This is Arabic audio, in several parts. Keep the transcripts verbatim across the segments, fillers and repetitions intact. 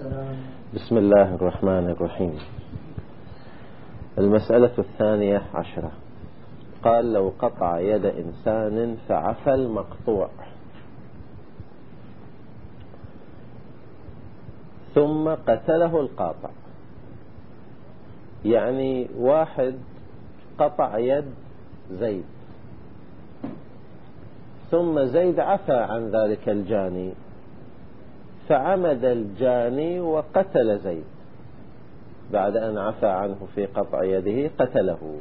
بسم الله الرحمن الرحيم. المسألة الثانية عشرة. قال: لو قطع يد إنسان فعفى المقطوع ثم قتله القاطع. يعني واحد قطع يد زيد، ثم زيد عفى عن ذلك الجاني، فعمد الجاني وقتل زيد بعد أن عفى عنه في قطع يده، قتله.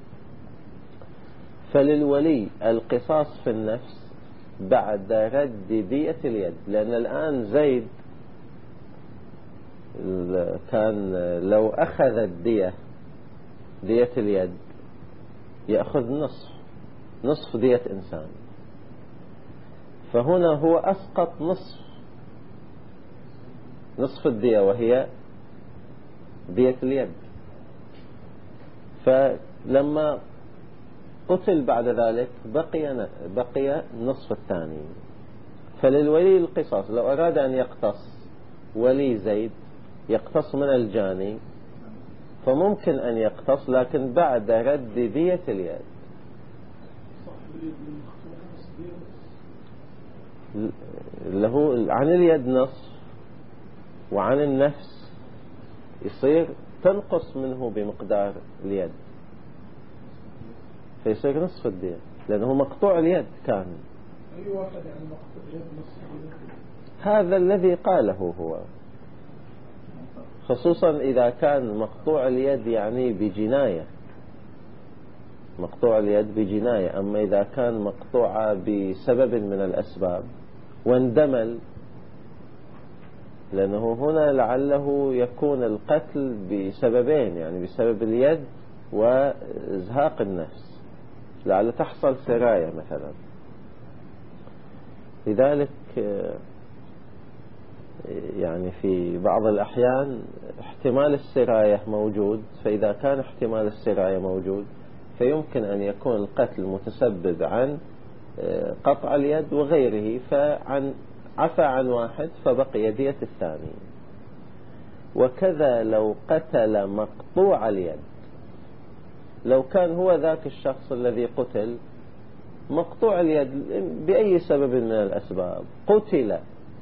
فللولي القصاص في النفس بعد رد دية اليد، لأن الآن زيد كان لو أخذ الدية دية اليد يأخذ نصف نصف دية إنسان، فهنا هو أسقط نصف نصف الدية وهي دية اليد. فلما قتل بعد ذلك بقي بقي نصف الثاني. فللولي القصاص، لو أراد أن يقتص ولي زيد يقتص من الجاني فممكن أن يقتص، لكن بعد رد دية اليد. له عن اليد نصف وعن النفس يصير تنقص منه بمقدار اليد، فيصير نصف الدية لأنه مقطوع اليد كان. أي واحد يعني مقطوع يد نصف؟ هذا الذي قاله هو، خصوصا إذا كان مقطوع اليد يعني بجناية مقطوع اليد بجناية. أما إذا كان مقطوعة بسبب من الأسباب واندمل، لأنه هنا لعله يكون القتل بسببين، يعني بسبب اليد وإزهاق النفس، لعل تحصل سراية مثلا. لذلك يعني في بعض الأحيان احتمال السراية موجود، فإذا كان احتمال السراية موجود فيمكن أن يكون القتل متسبب عن قطع اليد وغيره، فعن عفى عن واحد فبقي دية الثاني. وكذا لو قتل مقطوع اليد، لو كان هو ذاك الشخص الذي قتل مقطوع اليد بأي سبب من الأسباب، قتل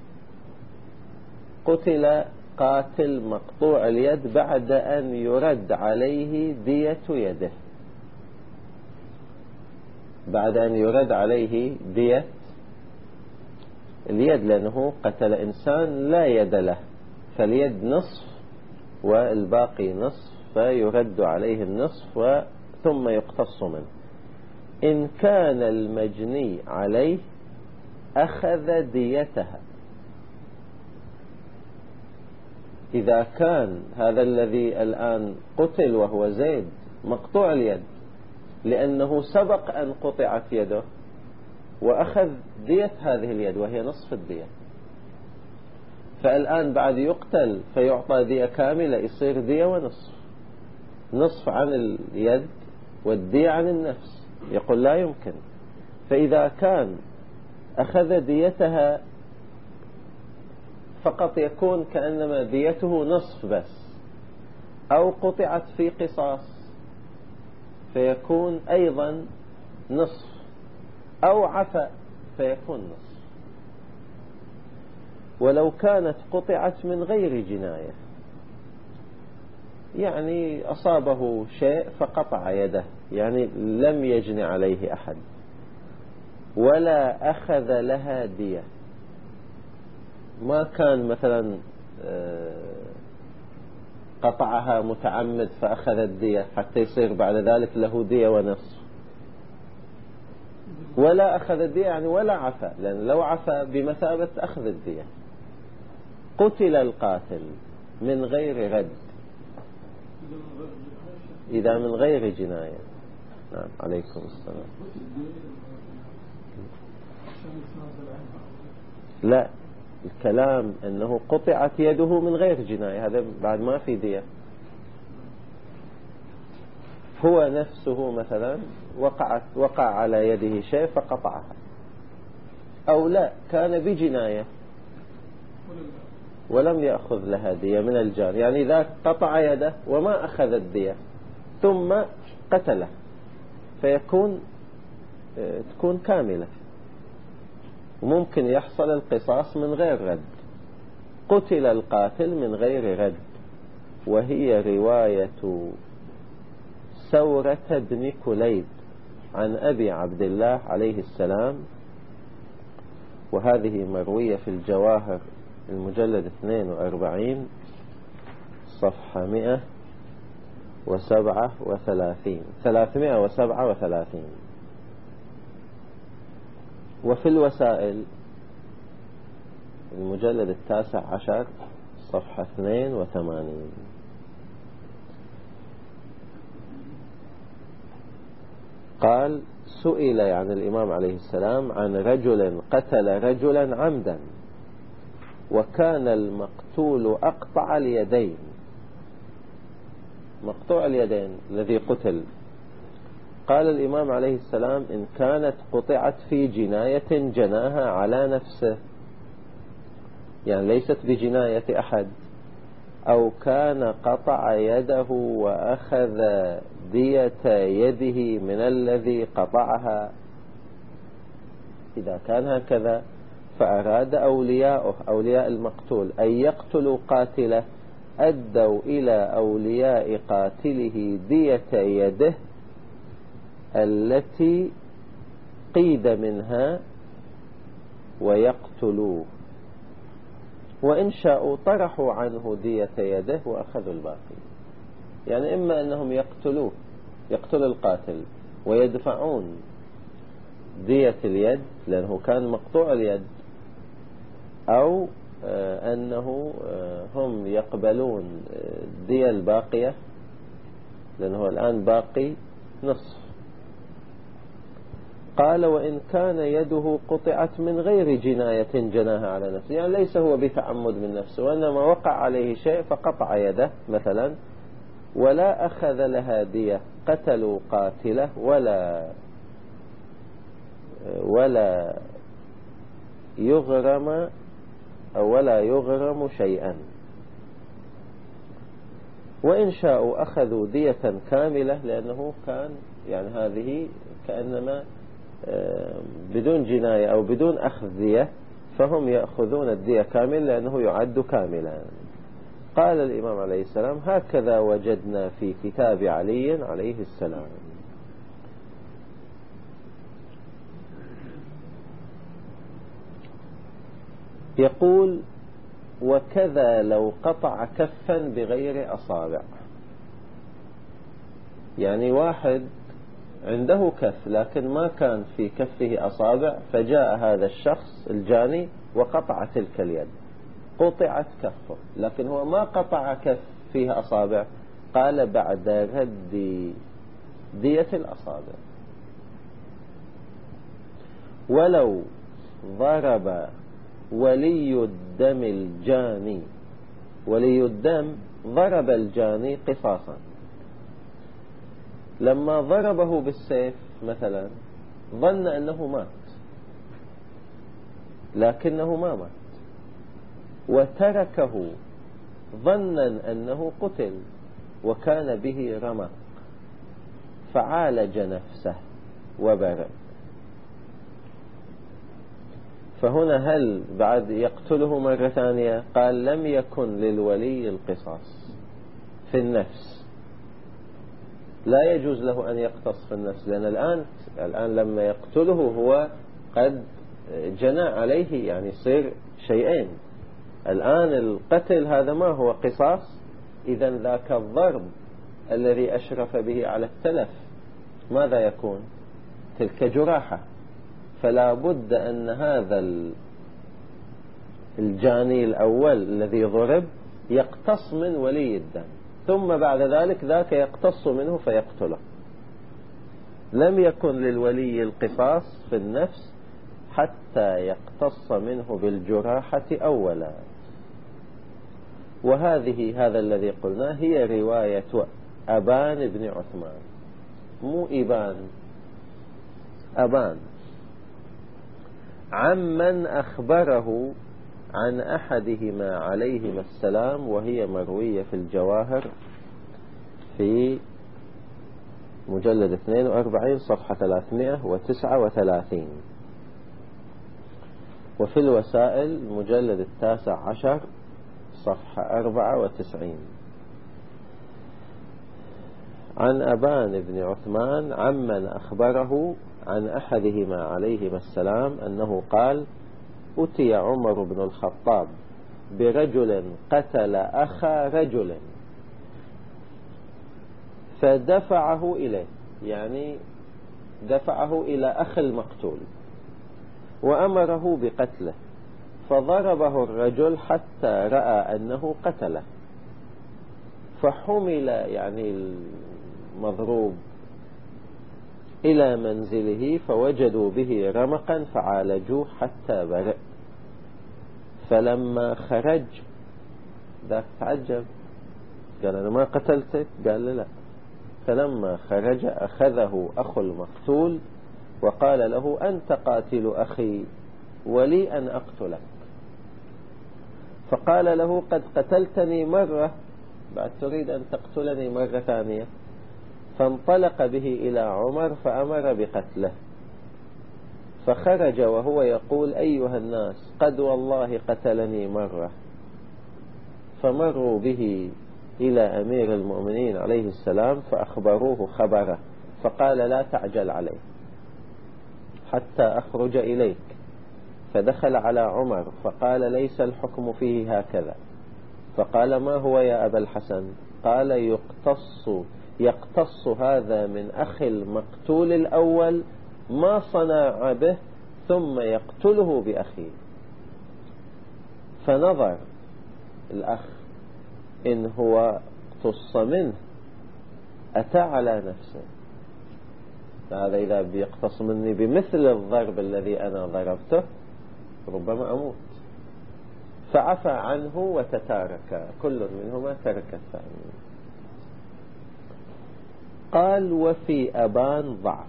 قتل قاتل مقطوع اليد بعد أن يرد عليه دية يده، بعد أن يرد عليه دية اليد، لأنه قتل إنسان لا يد له، فاليد نصف والباقي نصف، فيرد عليه النصف ثم يقتص منه. إن كان المجني عليه أخذ ديتها. إذا كان هذا الذي الآن قتل وهو زيد مقطوع اليد لأنه سبق أن قطعت يده وأخذ دية هذه اليد وهي نصف الدية، فالآن بعد يقتل فيعطى دية كاملة، يصير دية ونصف، نصف عن اليد والدية عن النفس. يقول لا يمكن. فإذا كان أخذ ديتها فقط يكون كأنما ديته نصف بس، أو قطعت في قصاص فيكون أيضا نصف، أو عفى فيكون نصف. ولو كانت قطعت من غير جناية، يعني أصابه شيء فقطع يده، يعني لم يجن عليه أحد ولا أخذ لها دية، ما كان مثلا قطعها متعمد فأخذ الدية حتى يصير بعد ذلك له دية ونصف، ولا أخذ الدية يعني ولا عفى، لأن لو عفى بمثابة أخذ الدية. قتل القاتل من غير رد، إذا من غير جناية. نعم، عليكم السلام. لا، الكلام أنه قطعت يده من غير جناية، هذا بعد ما في دية. هو نفسه مثلا وقعت وقع على يده شيء فقطعها، أو لا كان بجناية ولم يأخذ لها دية من الجاني، يعني ذاك قطع يده وما أخذ الدية ثم قتله، فيكون تكون كاملة، وممكن يحصل القصاص من غير رد. قتل القاتل من غير رد، وهي رواية سورة بن كليب عن أبي عبد الله عليه السلام، وهذه مروية في الجواهر المجلد اثنين وأربعين صفحة مئة وسبعة وثلاثين ثلاثمائة وسبعة وثلاثين. وفي الوسائل المجلد التاسع عشر صفحة اثنين وثمانين. قال: سئل يعني الإمام عليه السلام عن رجل قتل رجلا عمدا وكان المقتول أقطع اليدين، مقطوع اليدين الذي قتل. قال الإمام عليه السلام: إن كانت قطعت في جناية جناها على نفسه، يعني ليست بجناية أحد، أو كان قطع يده وأخذ دية يده من الذي قطعها، إذا كان هكذا فأراد أولياؤه أولياء المقتول أن يقتلوا قاتله، أدوا إلى أولياء قاتله دية يده التي قيد منها ويقتلوه، وإن شاءوا طرحوا عنه دية يده وأخذوا الباقي. يعني إما أنهم يقتلوه يقتل القاتل ويدفعون دية اليد لأنه كان مقطوع اليد، أو أنه هم يقبلون الدية الباقية لأنه الآن باقي نصف. قال: وإن كان يده قطعت من غير جناية جناها على نفسه، يعني ليس هو بتعمد من نفسه وإنما وقع عليه شيء فقطع يده مثلا، ولا أخذ لها دية، قتلوا قاتله ولا ولا يغرم أو ولا يغرم شيئا، وإن شاءوا أخذوا دية كاملة، لأنه كان يعني هذه كأنما بدون جناية أو بدون أخذ دية، فهم يأخذون الدية كامل لأنه يعد كاملا. قال الإمام عليه السلام: هكذا وجدنا في كتاب علي عليه السلام. يقول: وكذا لو قطع كفا بغير أصابع، يعني واحد عنده كف لكن ما كان في كفه أصابع، فجاء هذا الشخص الجاني وقطع تلك اليد، قطعت كفه لكن هو ما قطع كف فيها أصابع. قال: بعد رد دية الأصابع. ولو ضرب ولي الدم الجاني، ولي الدم ضرب الجاني قصاصا، لما ضربه بالسيف مثلا ظن أنه مات لكنه ما مات، وتركه ظنا أنه قتل وكان به رمق، فعالج نفسه وبرأ. فهنا هل بعد يقتله مرة ثانية؟ قال: لم يكن للولي القصاص في النفس، لا يجوز له أن يقتص في النفس، لأن الآن الآن لما يقتله هو قد جنى عليه، يعني يصير شيئين. الآن القتل هذا ما هو قصاص، إذا ذاك الضرب الذي أشرف به على التلف ماذا يكون؟ تلك جراحة. فلا بد أن هذا الجاني الأول الذي ضرب يقتص من ولي الدم، ثم بعد ذلك ذاك يقتص منه فيقتله. لم يكن للولي القصاص في النفس حتى يقتص منه بالجراحة أولا. وهذه هذا الذي قلناه هي رواية أبان بن عثمان، مو إبان، أبان، عمن أخبره عن أحدهما عليهما السلام، وهي مروية في الجواهر في مجلد اثنين وأربعين صفحة ثلاثمائة وتسعة وثلاثين، وفي الوسائل المجلد التاسع عشر صفحة أربعة وتسعين. عن أبان بن عثمان عمن أخبره عن أحدهما عليهما السلام أنه قال: أتي عمر بن الخطاب برجل قتل أخا رجل فدفعه إليه، يعني دفعه إلى أخ المقتول وأمره بقتله، فضربه الرجل حتى رأى أنه قتله، فحمل يعني المضروب إلى منزله فوجدوا به رمقا فعالجوه حتى برئ. فلما خرج ذاك تعجب، قال: أنا ما قتلتك؟ قال: لا. فلما خرج أخذه أخو المقتول وقال له: أنت قاتل أخي ولي أن أقتلك. فقال له: قد قتلتني مرة، بعد تريد أن تقتلني مرة ثانية؟ فانطلق به إلى عمر فأمر بقتله، فخرج وهو يقول: أيها الناس، قد والله قتلني مرة. فمروا به إلى أمير المؤمنين عليه السلام فأخبروه خبره، فقال: لا تعجل عليه حتى أخرج إليك. فدخل على عمر فقال: ليس الحكم فيه هكذا. فقال: ما هو يا أبا الحسن؟ قال: يقتص يقتص هذا من أخي المقتول الأول ما صنع به ثم يقتله بأخيه. فنظر الأخ إن هو اقتص منه أتى على نفسه، فهذا إذا بيقتص مني بمثل الضرب الذي أنا ضربته ربما أموت، فعفى عنه وتتارك، كل منهما ترك الثاني. قال: وفي أبان ضعف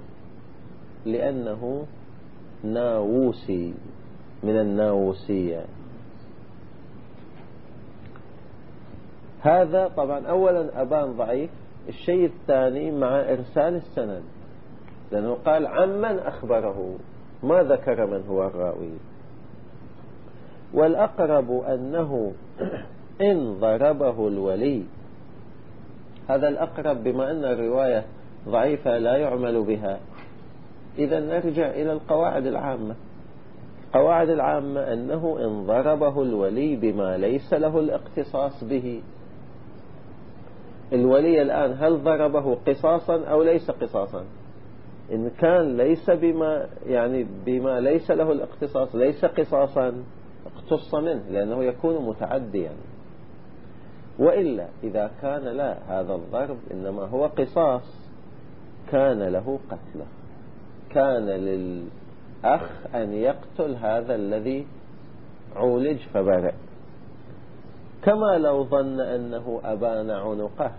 لأنه ناووسي من الناووسية. هذا طبعا أولا أبان ضعيف. الشيء الثاني مع إرسال السند، لأنه قال عمن أخبره، ما ذكر من هو الراوي. والأقرب أنه إن ضربه الولي، هذا الأقرب، بما أن الرواية ضعيفة لا يعمل بها، إذا نرجع إلى القواعد العامة. القواعد العامة أنه إن ضربه الولي بما ليس له الاقتصاص به. الولي الآن هل ضربه قصاصا أو ليس قصاصا؟ إن كان ليس بما يعني بما ليس له الاقتصاص، ليس قصاصا، اقتص منه لأنه يكون متعديا. وإلا إذا كان لا، هذا الضرب إنما هو قصاص، كان له قتله، كان للأخ أن يقتل هذا الذي عولج فبرئ، كما لو ظن أنه أبان عنقه،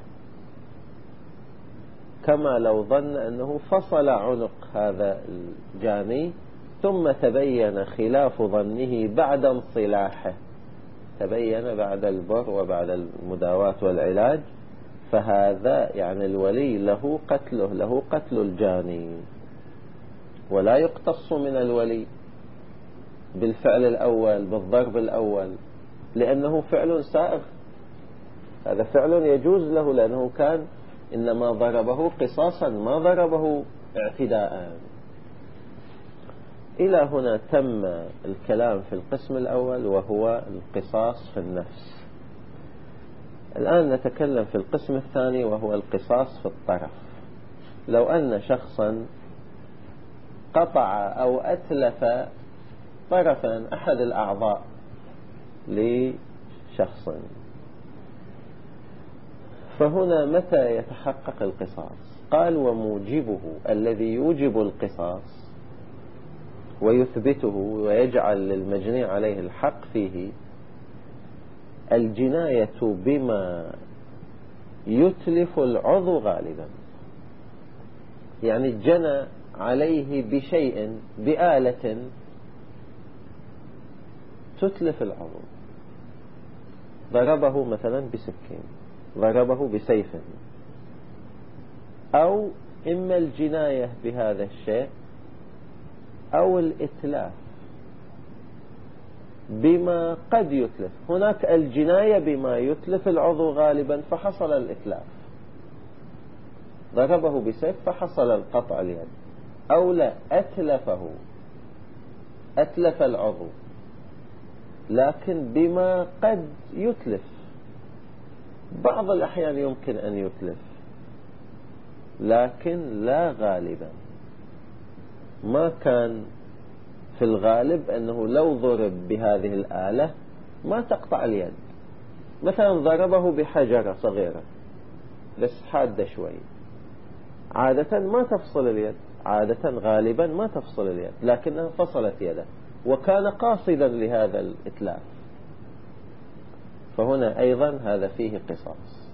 كما لو ظن أنه فصل عنق هذا الجاني ثم تبين خلاف ظنه بعد انصلاحه، تبين بعد البر وبعد المداواة والعلاج، فهذا يعني الولي له قتله، له قتل الجاني، ولا يقتص من الولي بالفعل الأول بالضرب الأول، لأنه فعل سائغ، هذا فعل يجوز له، لأنه كان إنما ضربه قصاصا ما ضربه اعتداء. إلى هنا تم الكلام في القسم الأول وهو القصاص في النفس. الآن نتكلم في القسم الثاني وهو القصاص في الطرف. لو أن شخصا قطع أو أتلف طرفا أحد الأعضاء لشخص، فهنا متى يتحقق القصاص؟ قال: وموجبه الذي يوجب القصاص ويثبته ويجعل للمجني عليه الحق فيه الجناية بما يتلف العضو غالبا، يعني جنى عليه بشيء، بآلة تتلف العضو، ضربه مثلا بسكين، ضربه بسيف، أو إما الجناية بهذا الشيء أو الإتلاف بما قد يتلف. هناك الجناية بما يتلف العضو غالبا فحصل الإتلاف، ضربه بسيف فحصل القطع اليد، أو لا أتلفه، أتلف العضو لكن بما قد يتلف. بعض الأحيان يمكن أن يتلف لكن لا غالبا. ما كان في الغالب أنه لو ضرب بهذه الآلة ما تقطع اليد، مثلا ضربه بحجرة صغيرة بس حادة شوي، عادة ما تفصل اليد، عادة غالبا ما تفصل اليد، لكنها فصلت يده وكان قاصدا لهذا الإتلاف، فهنا أيضا هذا فيه قصاص.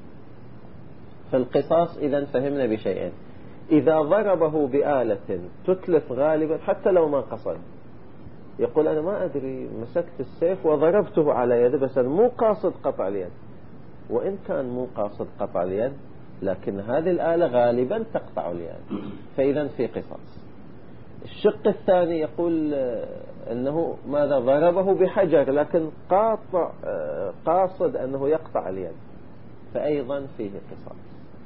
فالقصاص إذن فهمنا بشيئين: إذا ضربه بآلة تتلف غالبا حتى لو ما قصد، يقول أنا ما أدري مسكت السيف وضربته على يده بس مو قاصد قطع اليد، وإن كان مو قاصد قطع اليد لكن هذه الآلة غالبا تقطع اليد، فإذا في قصاص. الشق الثاني يقول أنه ماذا ضربه بحجر لكن قاطع قاصد أنه يقطع اليد، فأيضا فيه قصاص.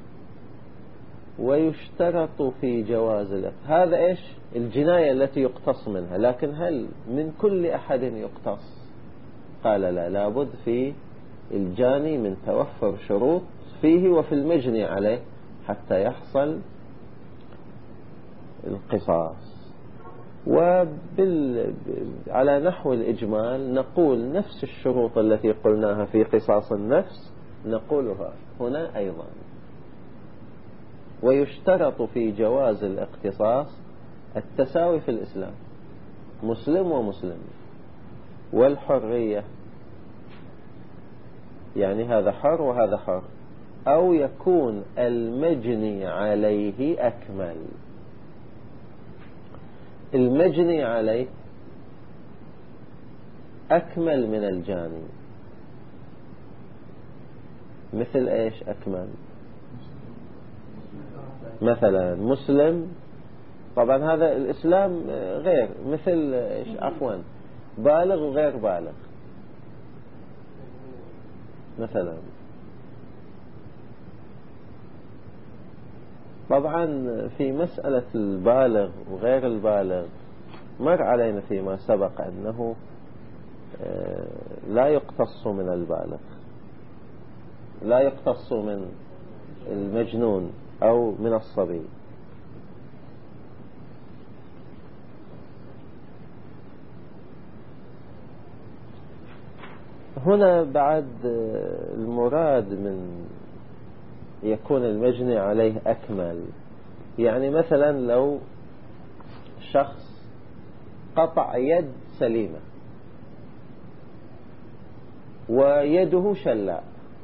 ويشترط في جواز الإقتصاص، هذا إيش الجناية التي يقتص منها، لكن هل من كل أحد يقتص؟ قال لا، لابد في الجاني من توفر شروط فيه وفي المجني عليه حتى يحصل القصاص. وبال... على نحو الإجمال نقول نفس الشروط التي قلناها في قصاص النفس نقولها هنا أيضا. ويشترط في جواز الاقتصاص التساوي في الإسلام، مسلم ومسلم، والحرية، يعني هذا حر وهذا حر، أو يكون المجني عليه أكمل. المجني عليه أكمل من الجاني. مثل إيش أكمل؟ مثلا مسلم، طبعا هذا الإسلام غير، مثل إيش عفوا بالغ وغير بالغ. مثلا طبعا في مسألة البالغ وغير البالغ مر علينا فيما سبق أنه لا يقتص من البالغ، لا يقتص من المجنون أو من الصبي. هنا بعد المراد من يكون المجني عليه أكمل، يعني مثلا لو شخص قطع يد سليمة ويده شلاء،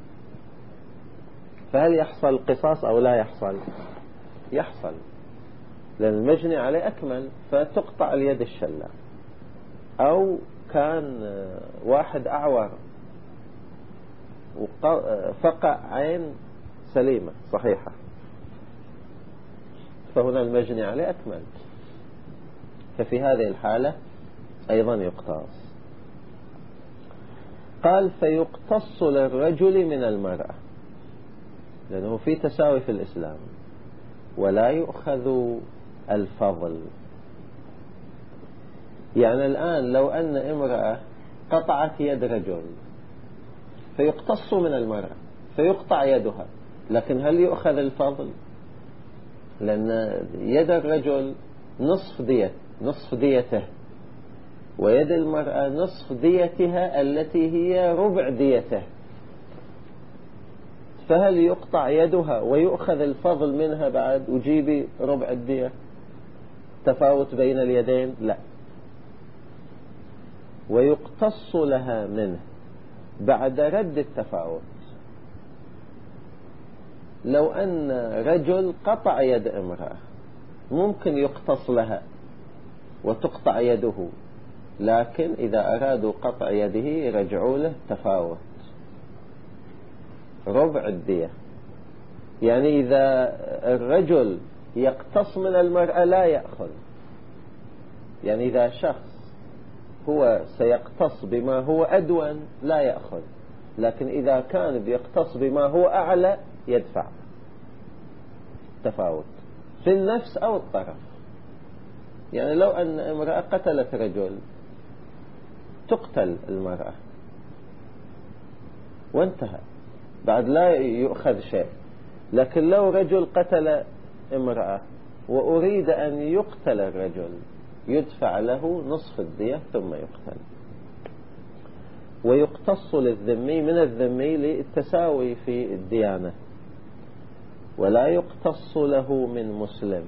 فهل يحصل قصاص أو لا يحصل؟ يحصل، لأن المجني عليه أكمل فتقطع اليد الشلاء. أو كان واحد أعور وفقع عين سليمة صحيحة، فهنا المجني عليه أكمل، ففي هذه الحالة أيضا يقتص. قال فيقتص للرجل من المرأة، لأنه في تساوي في الإسلام، ولا يؤخذ الفضل. يعني الآن لو أن امرأة قطعت يد رجل فيقتص من المرأة فيقطع يدها، لكن هل يؤخذ الفضل؟ لأن يد الرجل نصف دية نصف ديته، ويد المرأة نصف ديتها التي هي ربع ديته، فهل يقطع يدها ويؤخذ الفضل منها بعد وجيبي ربع الدية؟ تفاوت بين اليدين؟ لا، ويقتص لها منه بعد رد التفاوت. لو أن رجل قطع يد امرأة ممكن يقتص لها وتقطع يده لكن إذا أرادوا قطع يده يرجعوا له تفاوت ربع الدية. يعني إذا الرجل يقتص من المرأة لا يأخذ، يعني إذا شخص هو سيقتص بما هو أدون لا يأخذ، لكن إذا كان بيقتص بما هو أعلى يدفع. تفاوت في النفس أو الطرف. يعني لو أن امرأة قتلت رجل تقتل المرأة وانتهى، بعد لا يؤخذ شيء. لكن لو رجل قتل امرأة وأريد أن يقتل الرجل يدفع له نصف الدية ثم يقتل. ويقتص للذمي من الذمي للتساوي في الديانة، ولا يقتص له من مسلم،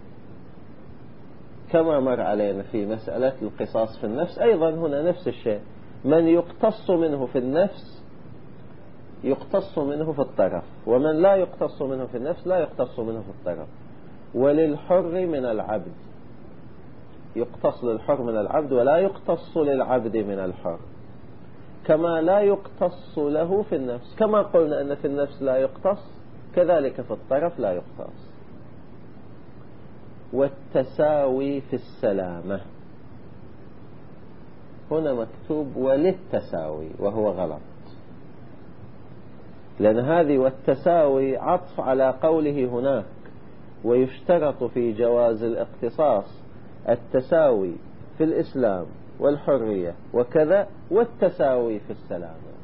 كما مر علينا في مسألة القصاص في النفس. أيضا هنا نفس الشيء، من يقتص منه في النفس يقتص منه في الطرف، ومن لا يقتص منه في النفس لا يقتص منه في الطرف. وللحر من العبد، يقتص للحر من العبد ولا يقتص للعبد من الحر، كما لا يقتص له في النفس. كما قلنا أن في النفس لا يقتص، كذلك في الطرف لا يقتص. والتساوي في السلامة، هنا مكتوب وللتساوي وهو غلط، لأن هذه والتساوي عطف على قوله هناك. ويشترط في جواز الاقتصاص التساوي في الإسلام والحرية وكذا، والتساوي في السلامة.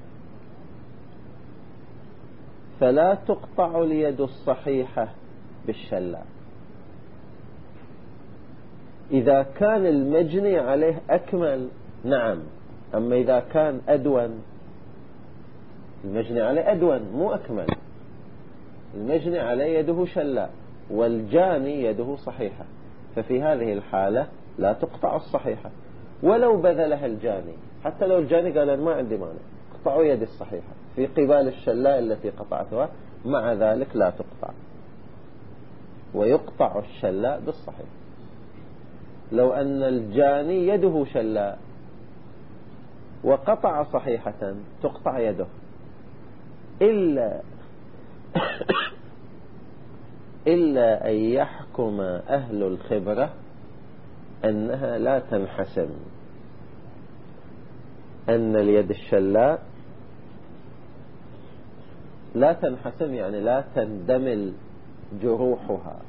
فلا تقطع اليد الصحيحة بالشلاء إذا كان المجني عليه أكمل، نعم. أما إذا كان أدون، المجني عليه أدون مو أكمل، المجني عليه يده شلاء والجاني يده صحيحة، ففي هذه الحالة لا تقطع الصحيحة ولو بذلها الجاني. حتى لو الجاني قال أنا ما عندي مانع، قطعوا يدي الصحيحة في قبال الشلاء التي قطعتها، مع ذلك لا تقطع، ويقطع الشلاء بالصحيح. لو أن الجاني يده شلاء وقطع صحيحة تقطع يده، إلا إلا أن يحكم أهل الخبرة أنها لا تنحسم، أن اليد الشلاء لا تنحسم، يعني لا تندمل جروحها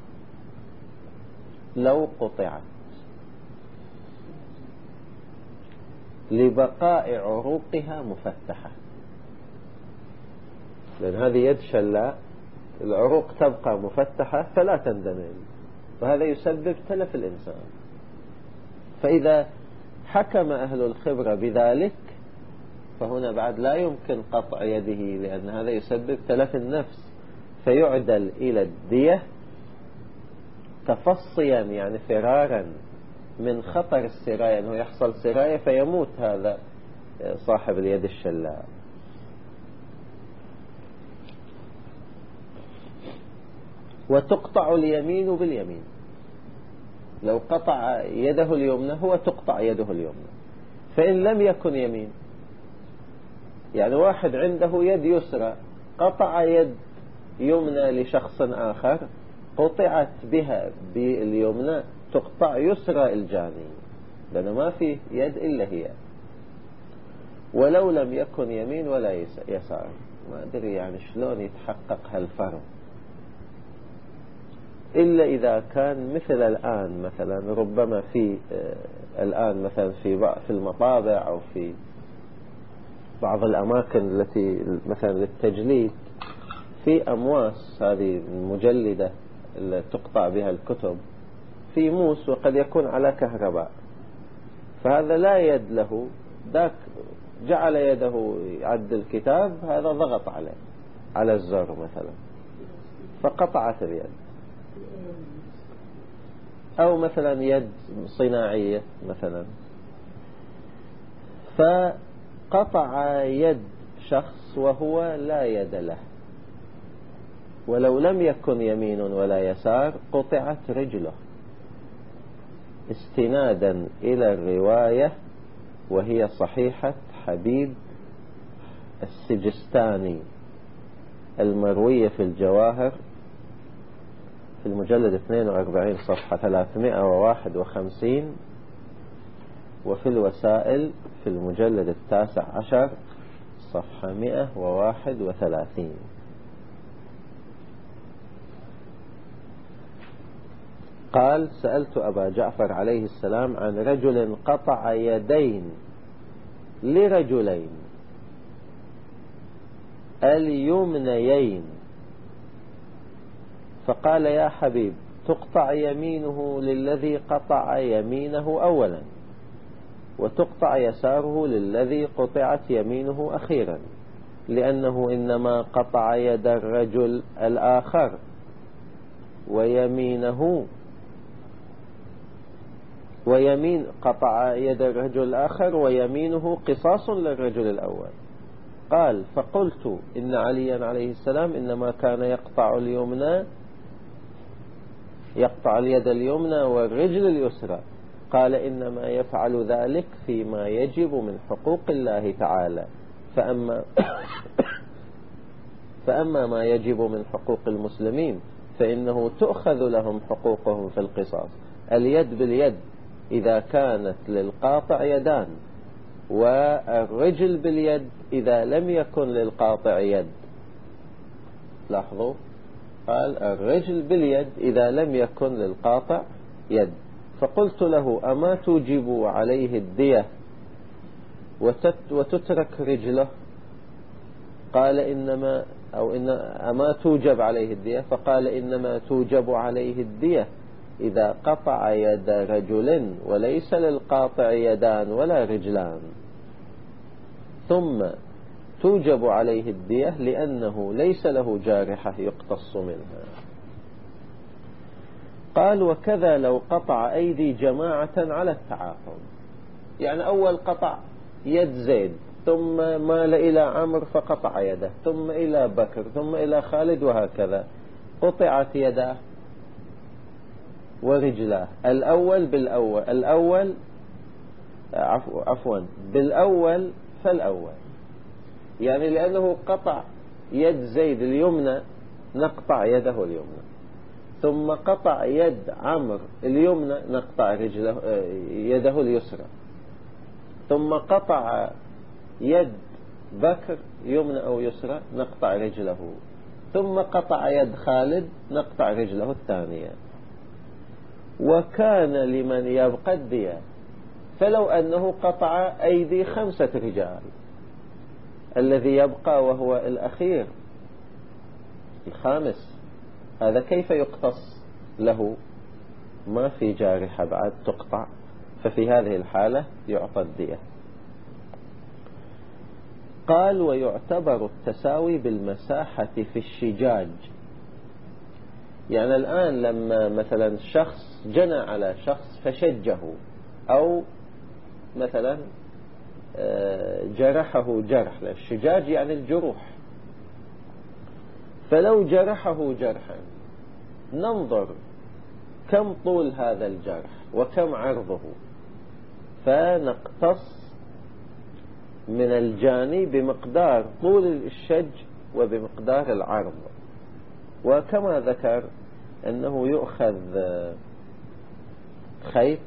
لو قطعت، لبقاء عروقها مفتحة. لأن هذه يد شلاء العروق تبقى مفتحة فلا تندمل، وهذا يسبب تلف الإنسان. فإذا حكم أهل الخبرة بذلك فهنا بعد لا يمكن قطع يده، لأن هذا يسبب تلف النفس، فيعدل إلى الدية تفصيا، يعني فرارا من خطر السراية، أنه يحصل سراية فيموت هذا صاحب اليد الشلاء. وتقطع اليمين باليمين، لو قطع يده اليمنى هو تقطع يده اليمنى. فإن لم يكن يمين، يعني واحد عنده يد يسرى قطع يد يمنى لشخص آخر، قطعت بها باليمنى تقطع يسرى الجاني، لأنه ما في يد إلا هي. ولو لم يكن يمين ولا يسار، ما أدري يعني شلون يتحقق هالفرق، إلا إذا كان مثل الآن، مثلا ربما في الآن مثلا في في المطابع أو في بعض الأماكن التي مثلا للتجليد، في أمواس هذه المجلدة اللي تقطع بها الكتب، في موس وقد يكون على كهرباء، فهذا لا يد له، ذاك جعل يده يعد الكتاب، هذا ضغط عليه على الزر مثلا فقطعت اليد. أو مثلا يد صناعية مثلا، فقطع يد شخص وهو لا يد له، ولو لم يكن يمين ولا يسار قطعت رجله، استنادا إلى الرواية وهي صحيحة حبيب السجستاني المروية في الجواهر في المجلد اثنين وأربعين صفحة ثلاثمائة وواحد وخمسين، وفي الوسائل في المجلد التاسع عشر صفحة مئة وواحد وثلاثين. قال: سألت أبا جعفر عليه السلام عن رجل قطع يدين لرجلين اليمنيين، فقال: يا حبيب، تقطع يمينه للذي قطع يمينه أولا، وتقطع يساره للذي قطعت يمينه أخيرا، لأنه إنما قطع يد الرجل الآخر ويمينه ويمين قطع يد الرجل الآخر ويمينه قصاص للرجل الأول. قال: فقلت إن عليا عليه السلام إنما كان يقطع اليمنى يقطع اليد اليمنى والرجل اليسرى. قال: إنما يفعل ذلك فيما يجب من حقوق الله تعالى، فأما فأما ما يجب من حقوق المسلمين فإنه تؤخذ لهم حقوقهم في القصاص، اليد باليد إذا كانت للقاطع يدان، والرجل باليد إذا لم يكن للقاطع يد. لاحظوا، قال الرجل باليد إذا لم يكن للقاطع يد. فقلت له: أما توجب عليه الدية وتترك رجله؟ قال: إنما أو إن أما توجب عليه الدية؟ فقال: إنما توجب عليه الدية إذا قطع يد رجل وليس للقاطع يدان ولا رجلان، ثم توجب عليه الدية لأنه ليس له جارحة يقتص منها. قال: وكذا لو قطع أيدي جماعة على التعاقب، يعني أول قطع يد زيد، ثم مال إلى عمرو فقطع يده، ثم إلى بكر، ثم إلى خالد، وهكذا قطعت يداه ورجلاه، الأول بالأول الأول عفو عفوا بالأول فالأول، يعني لأنه قطع يد زيد اليمنى نقطع يده اليمنى، ثم قطع يد عمرو اليمنى نقطع رجله يده اليسرى، ثم قطع يد بكر يمنى أو يسرى نقطع رجله، ثم قطع يد خالد نقطع رجله الثانية. وكان لمن يبقى الدية، فلو أنه قطع أيدي خمسة رجال، الذي يبقى وهو الأخير الخامس، هذا كيف يقتص له؟ ما في جارحة بعد تقطع، ففي هذه الحالة يعطى الدية. قال: ويعتبر التساوي بالمساحة في الشجاج، يعني الآن لما مثلا شخص جنى على شخص فشجه، أو مثلا جرحه جرح، الشجاج يعني الجروح، فلو جرحه جرحا ننظر كم طول هذا الجرح وكم عرضه، فنقتص من الجاني بمقدار طول الشج وبمقدار العرض. وكما ذكر أنه يؤخذ خيط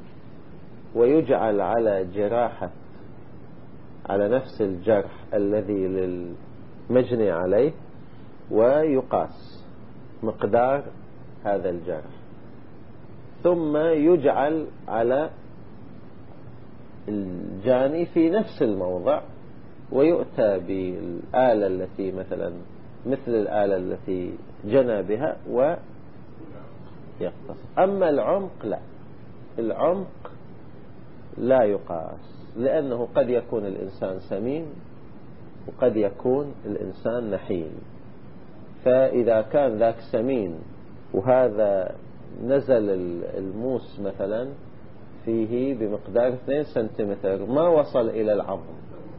ويجعل على جراحة على نفس الجرح الذي للمجني عليه، ويقاس مقدار هذا الجرح، ثم يجعل على الجاني في نفس الموضع، ويؤتى بالآلة التي مثلا مثل الآلة التي جنى بها ويقتص. أما العمق لا، العمق لا يقاس، لأنه قد يكون الإنسان سمين وقد يكون الإنسان نحيل، فإذا كان ذاك سمين وهذا نزل الموس مثلا فيه بمقدار اثنين سنتيمتر ما وصل إلى العظم،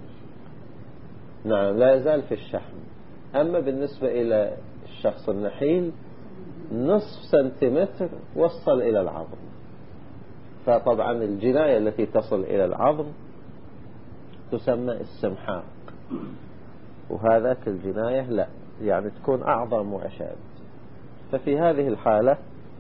نعم لا يزال في الشحم. أما بالنسبة إلى الشخص النحيل نصف سنتيمتر وصل إلى العظم، فطبعا الجناية التي تصل إلى العظم تسمى استمحاق، وهذاك الجناية لا، يعني تكون أعظم وأشد. ففي هذه الحالة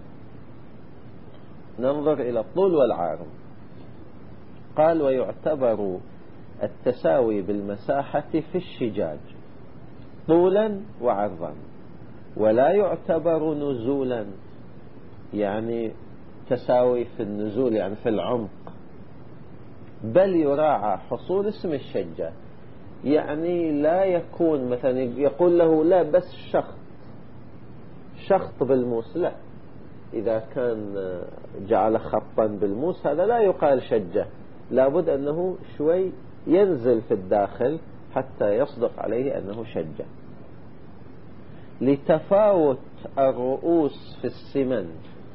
ننظر إلى الطول والعرض. قال ويعتبر التساوي بالمساحة في الشجاج طولا وعرضا، ولا يعتبر نزولا، يعني تساوي في النزول يعني في العمق، بل يراعى حصول اسم الشجة. يعني لا يكون مثلا يقول له لا بس شخط شخط بالموس، لا، إذا كان جعل خطا بالموس هذا لا يقال شجة، لابد أنه شوي ينزل في الداخل حتى يصدق عليه أنه شجة. لتفاوت الرؤوس في السمن،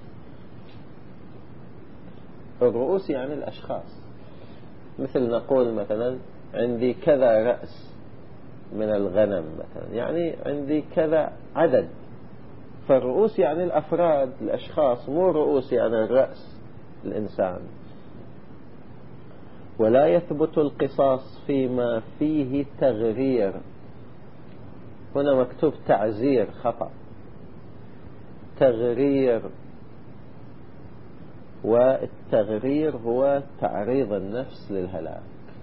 الرؤوس يعني الأشخاص، مثل نقول مثلا عندي كذا رأس من الغنم مثلا، يعني عندي كذا عدد، فالرؤوس يعني الأفراد الأشخاص، مو الرؤوس يعني الرأس الإنسان. ولا يثبت القصاص فيما فيه تغرير، هنا مكتوب تعزير خطأ، تغرير، والتغرير هو تعريض النفس للهلاك.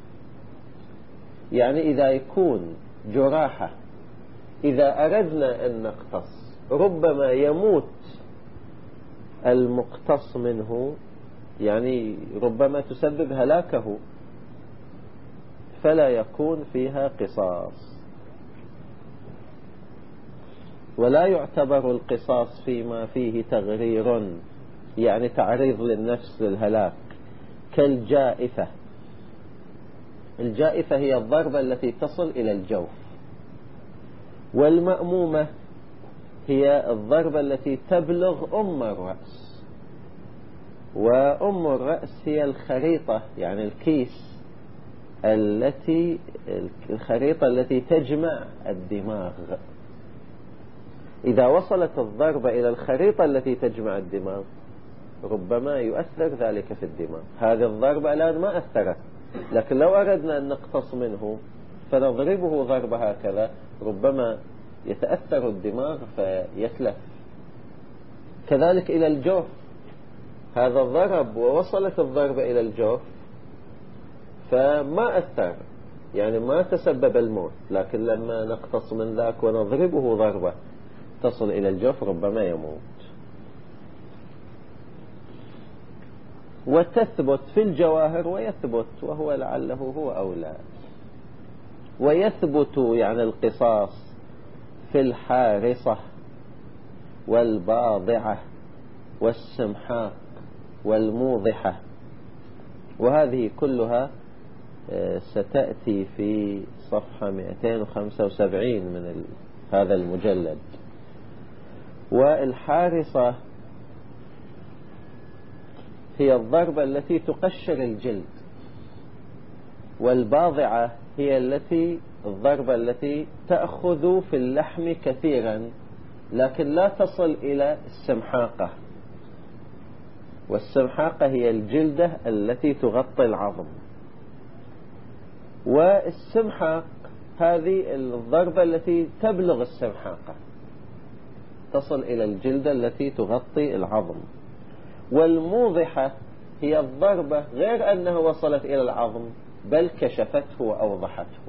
يعني إذا يكون جراحة، إذا أردنا أن نقتص ربما يموت المقتص منه، يعني ربما تسبب هلاكه، فلا يكون فيها قصاص. ولا يعتبر القصاص فيما فيه تغرير، يعني تعريض للنفس للهلاك، كالجائفة. الجائفة هي الضربة التي تصل إلى الجوف، والمأمومة هي الضربة التي تبلغ أم الرأس، وأم الرأس هي الخريطة، يعني الكيس التي الخريطة التي تجمع الدماغ. إذا وصلت الضربة إلى الخريطة التي تجمع الدماغ ربما يؤثر ذلك في الدماغ. هذه الضربة الآن ما أثرت، لكن لو أردنا أن نقتص منه فنضربه ضربة هكذا ربما يتأثر الدماغ فيتلف. كذلك إلى الجوف، هذا الضرب ووصلت الضربة إلى الجوف فما أثر، يعني ما تسبب الموت، لكن لما نقتص من ذاك ونضربه ضربة تصل إلى الجوف ربما يموت. وتثبت في الجواهر، ويثبت وهو لعله هو أولى. ويثبت يعني القصاص في الحارصة والباضعة والسمحاق والموضحة، وهذه كلها ستأتي في صفحة مئتين وخمسة وسبعين من هذا المجلد. والحارصة هي الضربة التي تقشر الجلد، والباضعة هي التي الضربة التي تأخذ في اللحم كثيرا لكن لا تصل إلى السمحاقة، والسمحاقة هي الجلدة التي تغطي العظم. والسمحاق هذه الضربة التي تبلغ السمحاقة، تصل إلى الجلدة التي تغطي العظم. والموضحة هي الضربة غير أنها وصلت إلى العظم بل كشفته وأوضحته،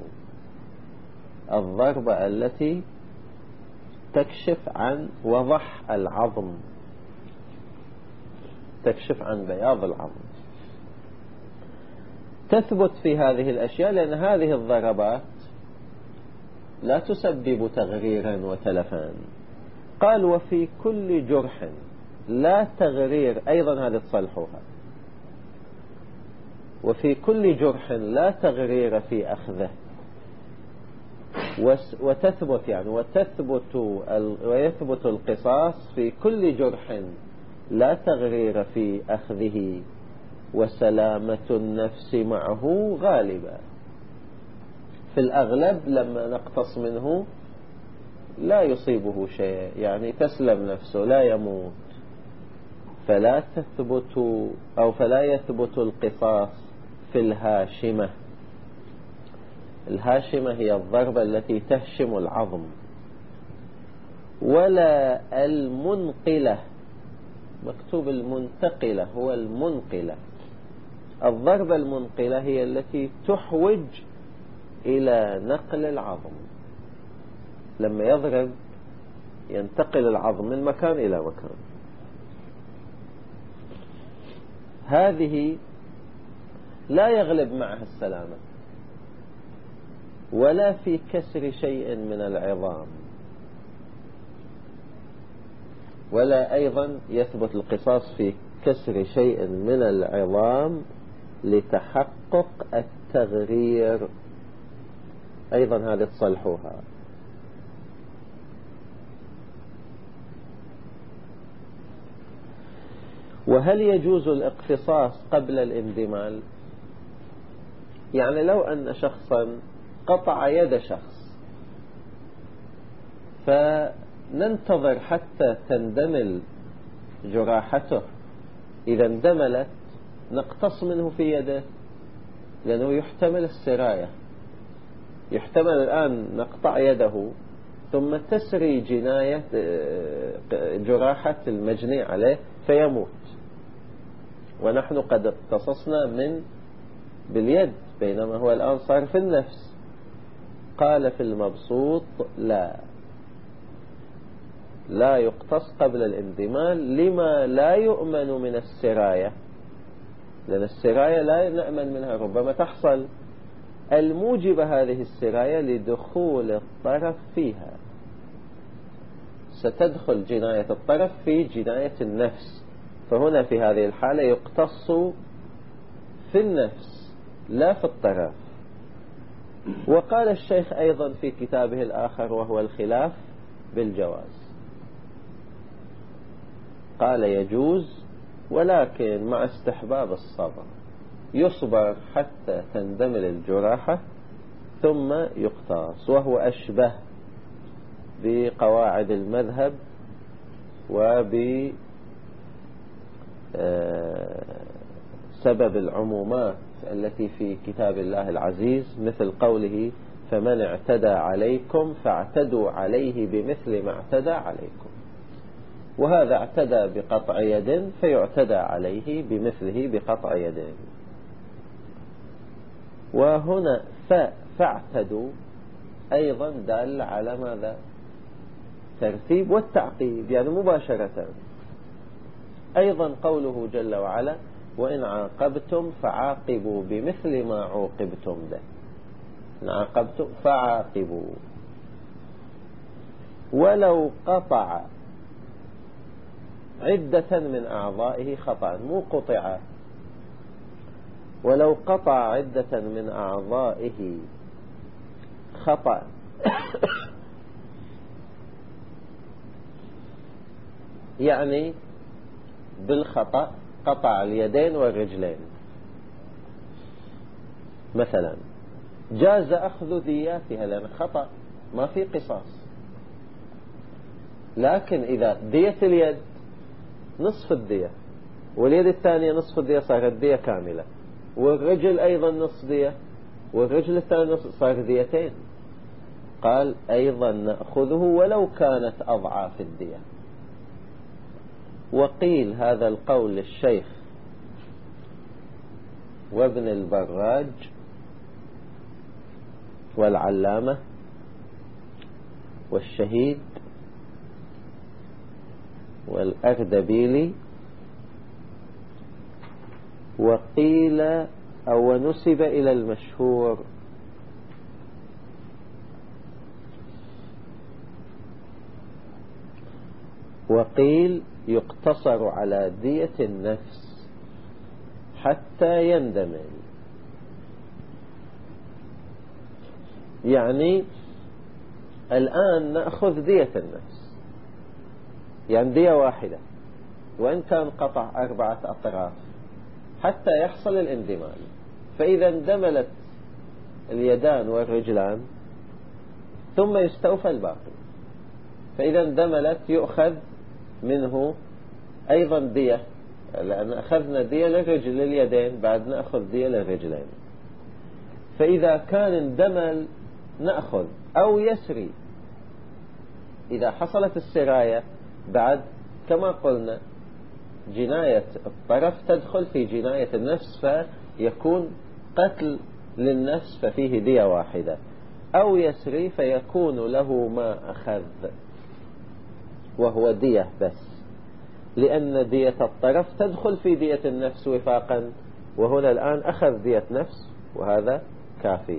الضربة التي تكشف عن وضح العظم، تكشف عن بياض العظم. تثبت في هذه الأشياء لأن هذه الضربات لا تسبب تغريرا وتلفان. قال وفي كل جرح لا تغرير، أيضا هذه تصلحوها، وفي كل جرح لا تغرير في أخذه. وتثبت يعني وتثبت ويثبت القصاص في كل جرح لا تغرير في أخذه، وسلامة النفس معه غالبا. في الأغلب لما نقتص منه لا يصيبه شيء، يعني تسلم نفسه لا يموت. فلا تثبت أو فلا يثبت القصاص في الهاشمة. الهاشمة هي الضربة التي تهشم العظم، ولا المنقلة، مكتوب المنتقلة، هو المنقلة. الضربة المنقلة هي التي تحوج إلى نقل العظم، لما يضرب ينتقل العظم من مكان إلى مكان. هذه لا يغلب معها السلامة، ولا في كسر شيء من العظام، ولا أيضا يثبت القصاص في كسر شيء من العظام لتحقق التغرير. أيضا هذه تصلحوها. وهل يجوز الاقتصاص قبل الاندمال؟ يعني لو أن شخصا قطع يد شخص، فننتظر حتى تندمل جراحته، إذا اندملت نقتص منه في يده، لأنه يحتمل السراية. يحتمل الآن نقطع يده ثم تسري جناية جراحة المجني عليه فيموت، ونحن قد اقتصصنا من باليد، بينما هو الآن صار في النفس. قال في المبسوط لا لا يقتص قبل الاندمال، لما لا يؤمن من السراية، لأن السراية لا نأمن منها، ربما تحصل. الموجب هذه السراية لدخول الطرف فيها، ستدخل جناية الطرف في جناية النفس، فهنا في هذه الحالة يقتص في النفس لا في الطرف. وقال الشيخ أيضا في كتابه الآخر وهو الخلاف بالجواز، قال يجوز، ولكن مع استحباب الصبر، يصبر حتى تندمل الجراحة ثم يقتص، وهو أشبه بقواعد المذهب وبسبب العمومات التي في كتاب الله العزيز، مثل قوله فمن اعتدى عليكم فاعتدوا عليه بمثل ما اعتدى عليكم، وهذا اعتدى بقطع يد فيعتدى عليه بمثله بقطع يد. وهنا فاعتدوا أيضا دال على ماذا؟ ترتيب والتعقيب، يعني مباشرة. أيضا قوله جل وعلا وإن عاقبتم فعاقبوا بمثل ما عوقبتم به، إن عاقبتم فعاقبوا. ولو قطع عدة من أعضائه خطأ، مو قطع، ولو قطع عدة من أعضائه خطأ يعني بالخطأ قطع اليدين والرجلين مثلا، جاز أخذ دياتها لأن خطأ ما في قصاص. لكن إذا دية اليد نصف الدية واليد الثانية نصف الدية، صارت دية كاملة، والرجل أيضا نصف دية والرجل الثاني نصف، صار ديتين. قال أيضا نأخذه ولو كانت أضعاف الدية. وقيل هذا القول للشيخ وابن البراج والعلامة والشهيد والأردبيلي، وقيل أو نسب إلى المشهور وقيل يقتصر على دية النفس حتى يندمل. يعني الآن نأخذ دية النفس، يعني دية واحدة وإن كان قطع أربعة أطراف حتى يحصل الاندمال. فإذا اندملت اليدان والرجلان ثم يستوفى الباقي، فإذا اندملت يؤخذ منه أيضا دية لأن أخذنا دية للرجل لليدين، بعد نأخذ دية للرجلين. فإذا كان اندمل نأخذ أو يسري. إذا حصلت السراية بعد كما قلنا جناية الطرف تدخل في جناية النفس، فيكون قتل للنفس ففيه دية واحدة، أو يسري فيكون له ما أخذ وهو دية بس، لأن دية الطرف تدخل في دية النفس وفاقا، وهنا الآن أخذ دية نفس وهذا كافي.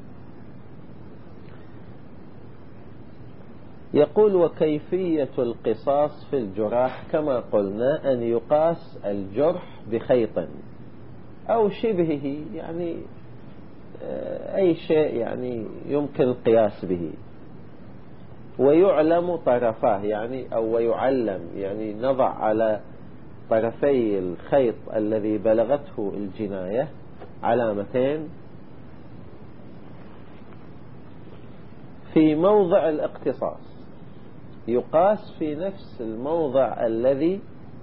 يقول وكيفية القصاص في الجراح كما قلنا أن يقاس الجرح بخيط أو شبهه، يعني أي شيء يعني يمكن القياس به، ويعلم طرفاه يعني أو ويعلم يعني نضع على طرفي الخيط الذي بلغته الجناية علامتين في موضع الاقتصاص، يقاس في نفس الموضع الذي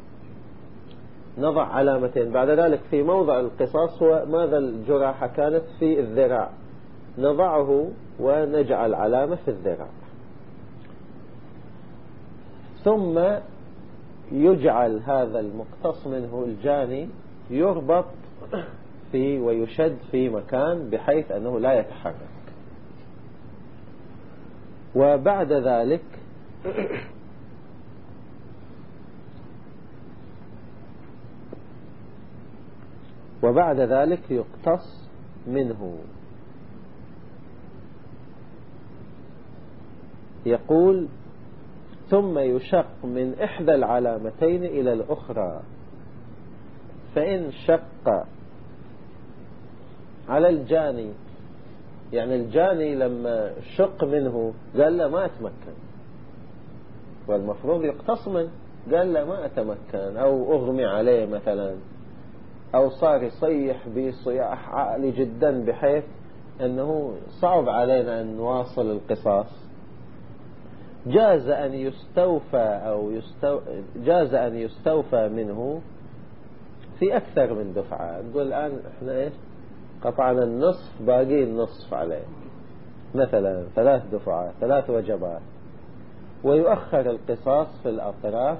نضع علامتين. بعد ذلك في موضع القصاص هو ماذا الجراحة كانت في الذراع، نضعه ونجعل علامة في الذراع، ثم يجعل هذا المقتص منه الجاني يربط في ويشد في مكان بحيث أنه لا يتحرك. وبعد ذلك وبعد ذلك يقتص منه. يقول ثم يشق من إحدى العلامتين إلى الأخرى، فإن شق على الجاني، يعني الجاني لما شق منه قال له ما أتمكن، والمفروض يقتص منه، قال له ما أتمكن، أو أغمي عليه مثلا، أو صار يصيح بصياح عالي جدا بحيث أنه صعب علينا أن نواصل القصاص، جاز أن يستوفى أو يستو... جاز أن يستوفى منه في أكثر من دفعة. نقول الآن إحنا إيش قطعنا النصف، باقي النصف عليه، مثلا ثلاث دفعات، ثلاث وجبات، ويؤخر القصاص في الأطراف.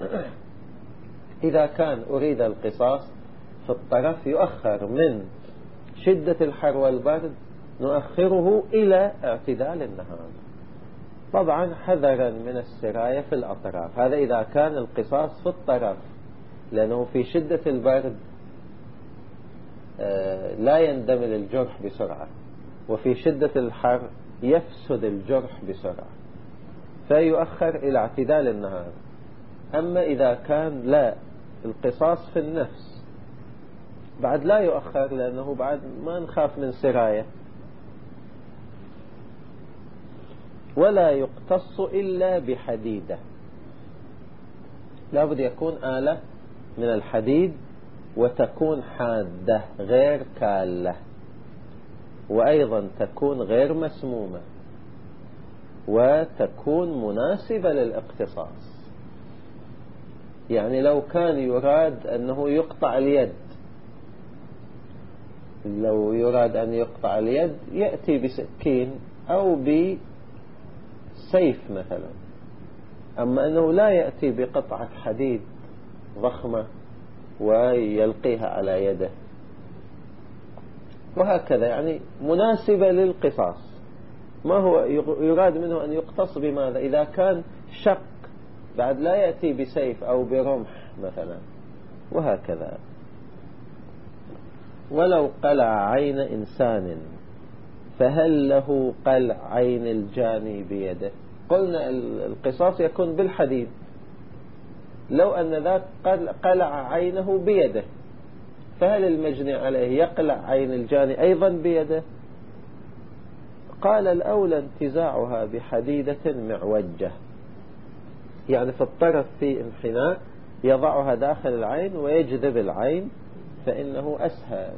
إذا كان أريد القصاص في الطرف يؤخر من شدة الحر والبرد، نؤخره إلى اعتدال النهار، طبعا حذرا من السراية في الأطراف. هذا إذا كان القصاص في الطرف، لأنه في شدة البرد لا يندمل الجرح بسرعة، وفي شدة الحر يفسد الجرح بسرعة، فيؤخر إلى اعتدال النهار. أما إذا كان لا القصاص في النفس بعد لا يؤخر، لأنه بعد ما نخاف من سراية. ولا يقتص إلا بحديدة، لابد يكون آلة من الحديد وتكون حادة غير كالة، وأيضا تكون غير مسمومة، وتكون مناسبة للاقتصاص. يعني لو كان يراد أنه يقطع اليد، لو يراد أن يقطع اليد يأتي بسكين أو بسيف مثلا، أما أنه لا يأتي بقطعة حديد ضخمة ويلقيها على يده، وهكذا يعني مناسبة للقصاص. ما هو يراد منه أن يقتص بماذا؟ إذا كان شق بعد لا يأتي بسيف أو برمح مثلا، وهكذا. ولو قلع عين إنسان فهل له قلع عين الجاني بيده؟ قلنا القصاص يكون بالحديد، لو أن ذاك قلع عينه بيده، فهل المجني عليه يقلع عين الجاني أيضا بيده؟ قال الأولى انتزاعها بحديدة معوجة، يعني في الطرف في انحناء يضعها داخل العين ويجذب العين، فإنه أسهل.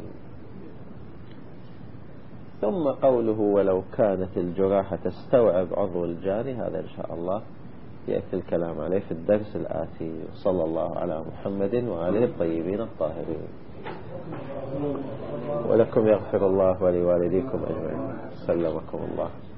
ثم قوله ولو كانت الجراحة تستوعب عضو الجاني، هذا إن شاء الله يأتي الكلام عليه في الدرس الآتي. صلى الله على محمد وآله الطيبين الطاهرين. ولكم يغفر الله ولوالديكم أجمعين. سلمكم الله.